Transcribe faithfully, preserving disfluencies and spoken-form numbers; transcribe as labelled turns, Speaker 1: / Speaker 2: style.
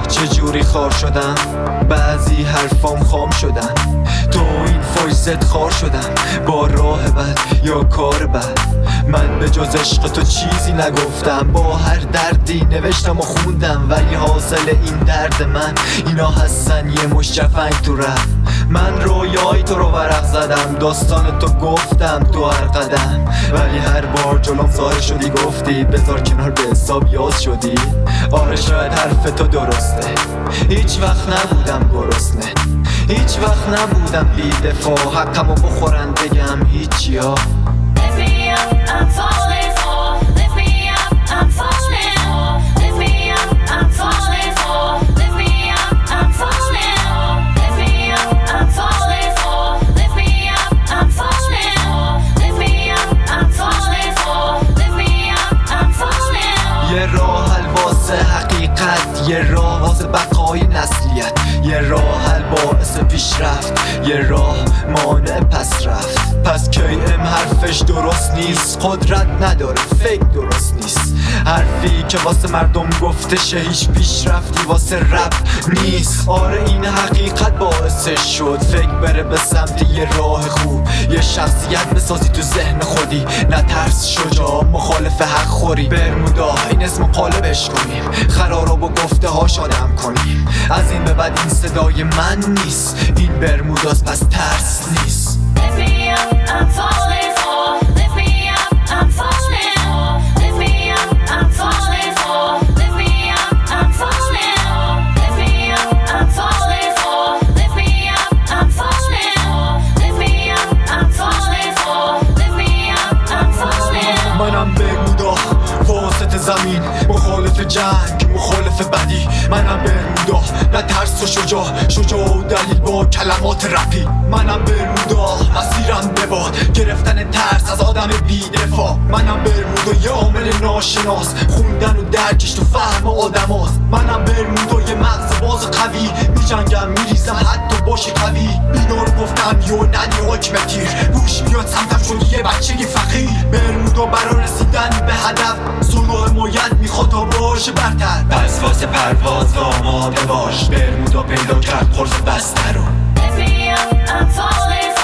Speaker 1: چجوری خار شدم، بعضی حرفام خام شدن، تو این فایزت خار شدم با راه بد یا کار بد. من به جز عشق تو چیزی نگفتم، با هر دردی نوشتم و خوندم، ولی حاصل این درد من اینا هستن یه مشت جفنگ تو رفت. من رویای تو رو ورق زدم، داستان تو گفتم تو هر قدم، ولی هر بار جلوم ظاهر شدی گفتی بذار کنار به حساب یاز شدی. آره شاید حرف تو درسته، هیچ وقت نبودم گرسنه، هیچ وقت نبودم بی دفاع، حقمو بخورن بگم هیچی ها. یه راه حل واسه حقیقت، یه راه واسه بقای نسلیت، یه راه حل باعث پیشرفت، یه راه مانع پس رفت. پس کی ام حرفش درست نیست، قدرت نداره، فکر درست نیست. حرفی که واسه مردم گفته شه هیچ پیشرفتی واسه رپ نیست. آره این حقیقت باعثش شد فکر بره به سمت یه راه خوب، یه شخصیت بسازی تو ذهن خودی، نه ترس شجاع مخالف حق خوری. برمودا این اسم قالبش کنیم، خرارو با گفته هاش آدم کنیم. از این به بعد این صدای من نیست، این برموداست پس ترس نیست. منم برمودا واسط زمین، مخالف جنگ مخالف بدی. منم برمودا نه ترس و شجاع، شجاع و دلیل با کلمات رپی. منم برمودا مسیرم بباد گرفتن ترس از آدم بی دفاع. منم برمودا یه عامل ناشناس، خوندن و درکش تو فهم آدم هاست. منم برمودا یه مغز باز قوی، میجنگم میریزم حتی باشی قوی. اینا رو گفتم یو ندی حکم تیر، روش میاد سمتم شد یه بچه فقیر. برمودا برای رسیدن به هدف سلو حمایت میخواد تا باشه برتر، پس واسه پرواز آماده باش. برمودا پیدا کرد قرص بسته رو.